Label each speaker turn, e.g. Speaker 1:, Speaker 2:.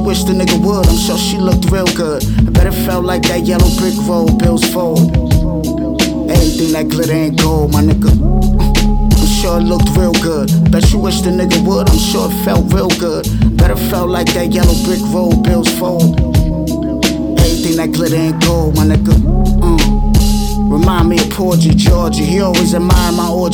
Speaker 1: wish the nigga would. I'm sure she looked real good. I bet it felt like that yellow brick road, bills fold. Everything that glitter ain't gold, my nigga. I'm sure it looked real good. Bet you wish the nigga would. I'm sure it felt real good. Bet it felt like that yellow brick road, bills fold. Everything that glitter ain't gold, my nigga. Remind me of Poor G. Georgie. He always admired my orgy.